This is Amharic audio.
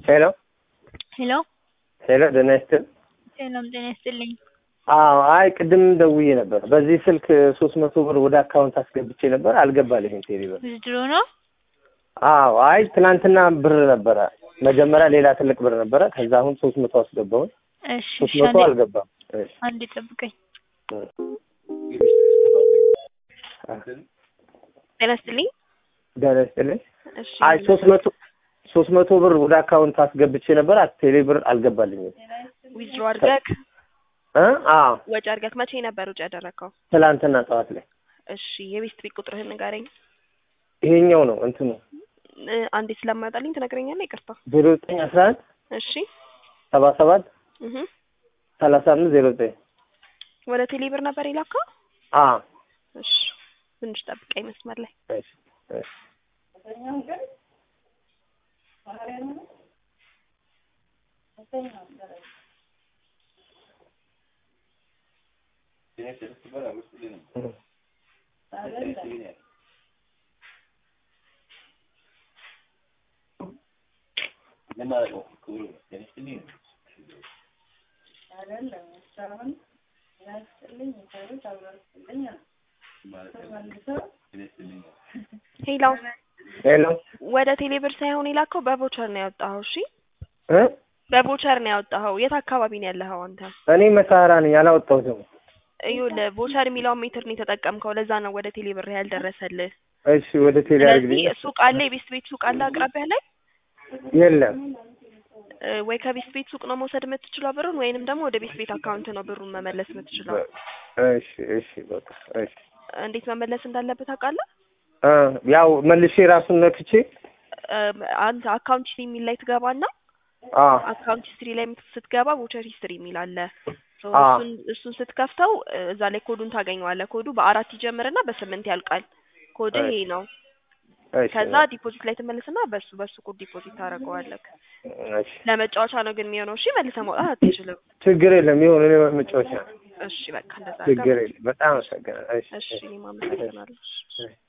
ሄሎ ሄሎ ሄሎ ደህና ይስጥልኝ። ሰላም ጤና ይስጥልኝ። አይ ቅድም ደውዬ ነበር። በዚህ ስልክ 300 ብር ወደ አካውንት አስገብቼ ነበር፣ አልገባልኝም። ቴሌብር ውድድሮ ነው? አይ ትናንትና ብር ነበረ። መጀመሪያ ሌላ ትልቅ ብር ነበረ። ከዛ አሁን 300 አስገባው። እሺ 300 አልገባም። እሺ አንዴ ጠብቀኝ። ጤና ይስጥልኝ። ደህና ይስጥልኝ። እሺ አይ 300 ብር ወደ አካውንት አስገብቼ ነበር። ቴሌብር አልገባልኝም። ዊዝድሮ አድርገህ ወጪ አድርገህ መቼ ነበር ወጪ ያደረከው? ትናንትና ጠዋት ላይ። እሺ የቤት ቁጥርህን ንገረኝ። ይሄኛው ነው እንትኑ። አንዴ ስለማይጣልኝ ትነግረኛለህ? ይቅርታ 0911 እሺ 77 3509 ወደ ቴሌብር ነበር የላከው? እሺ ትንሽ ጠብቀኝ መስመር ላይ። እሺ እሺ ሄሎ ሄሎ ወደ ቴሌብር ሳይሆን የላከው በቮቸር ነው ያወጣኸው? እሺ በቮቸር ነው ያወጣኸው። የት አካባቢ ነው ያለኸው አንተ? እኔ መሳራ ነኝ፣ ያላወጣሁትም። ይኸውልህ ቮቸር የሚለውን ሜትር ነው የተጠቀምከው፣ ለዛ ነው ወደ ቴሌብር ያልደረሰልህ። እሺ ወደ ቴሌ አድርግልኝ። ሱቅ አለ፣ የቤስት ቤት ሱቅ አለ አቅራቢያ ላይ? የለም። ወይ ከቤስት ቤት ሱቅ ነው መውሰድ የምትችለው ብሩን፣ ወይንም ደግሞ ወደ ቤስት ቤት አካውንት ነው ብሩን መመለስ የምትችለው። እሺ እሺ በቃ እሺ። እንዴት መመለስ እንዳለበት ታውቃለህ? ያው መልሼ ራሱን ነክቼ አንተ አካውንት ሂስትሪ የሚል ላይ ትገባና አካውንት ሂስትሪ ላይ ስትገባ ቮቸር ሂስትሪ የሚል አለ። እሱን ስትከፍተው እዛ ላይ ኮዱን ታገኘዋለህ። ኮዱ በ4 ይጀምርና በ8 ያልቃል። ኮዱ ይሄ ነው። ከዛ ዲፖዚት ላይ ትመልስና በሱ ኮድ ዲፖዚት ታደርገዋለህ። እሺ ለመጫወቻ ነው ግን የሚሆነው። እሺ መልሰህ ማውጣት አትችልም። ችግር የለም። ይሁን፣ እኔ መጫወቻ። እሺ በቃ እንደዛ ችግር የለም። በጣም አመሰግናለሁ። እሺ እኔም አመሰግናለሁ።